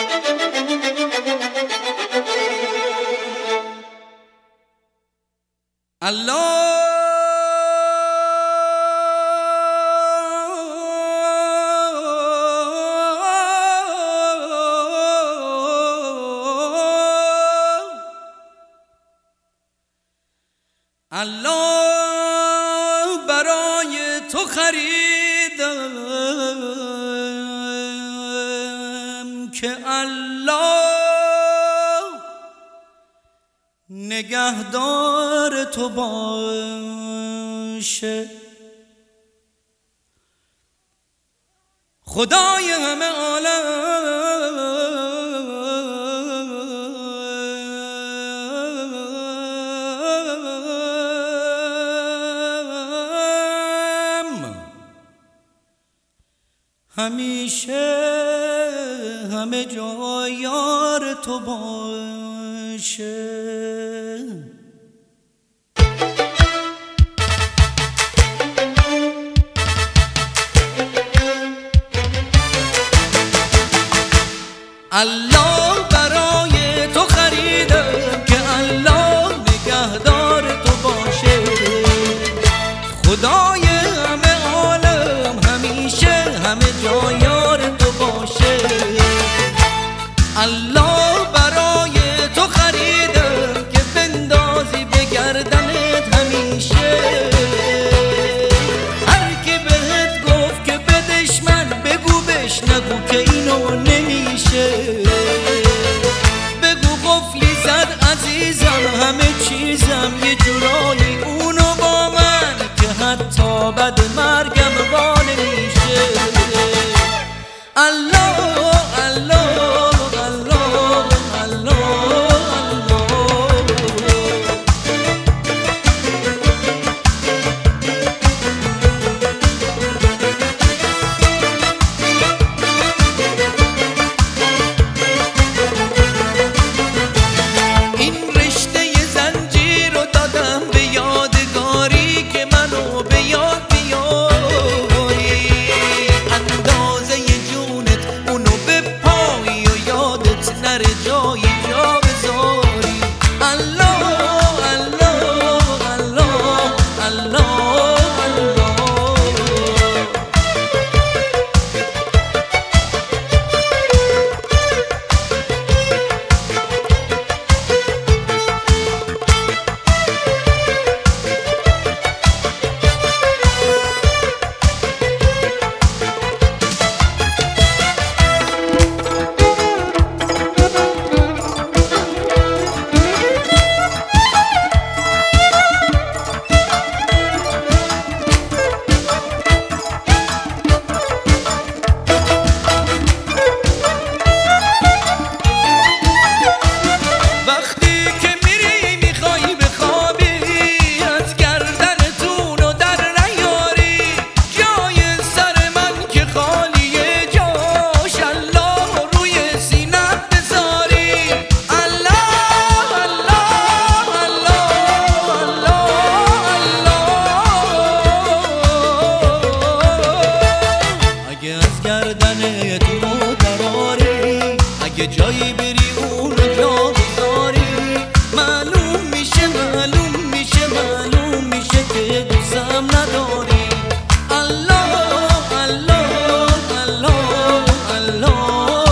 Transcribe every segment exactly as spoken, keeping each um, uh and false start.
الله برای تو خریدم که الله نگهدار تو باشه. خدای همه عالم همیشه همه جا یار تو باشه. الله برای تو خریدم که الله نگهدار تو باشه. خدای همه عالم همیشه همه جا یار تو باشه. الله برای تو خریدم که بندازی به گردنت همیشه. هر کی بهت گفت که بدش من بگو بش نگو که اینو نمیشه. بگو قفلی زد عزیزم همه چیزم یه جورایی اونو با من که حتی بعد مرگم با نمیشه. الله الله الله الله جایی بری اون رو جا بذاری معلوم میشه معلوم میشه معلوم میشه که دوستم نداری. الله الله الله الله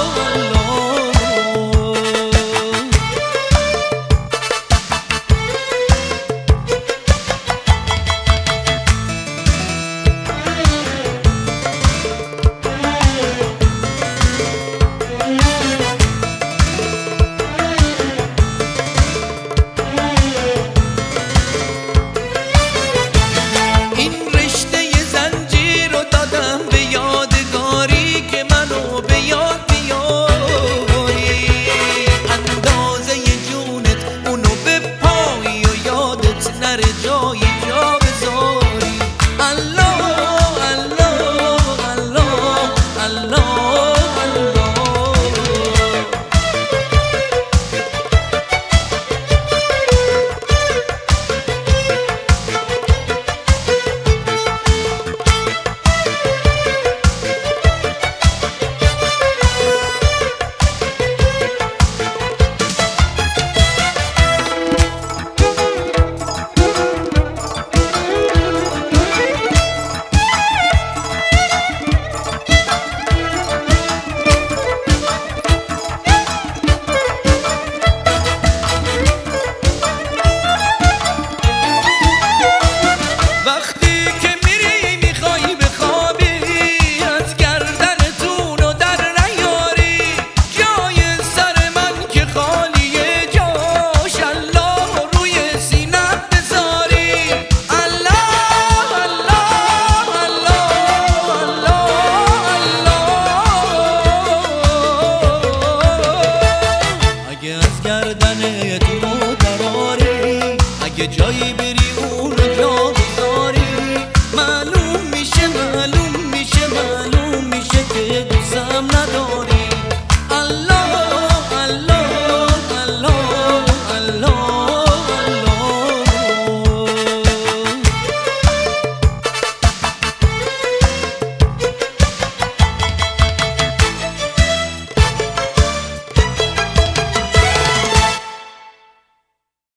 دلتونو دراری. اگه جایی بری اونو جا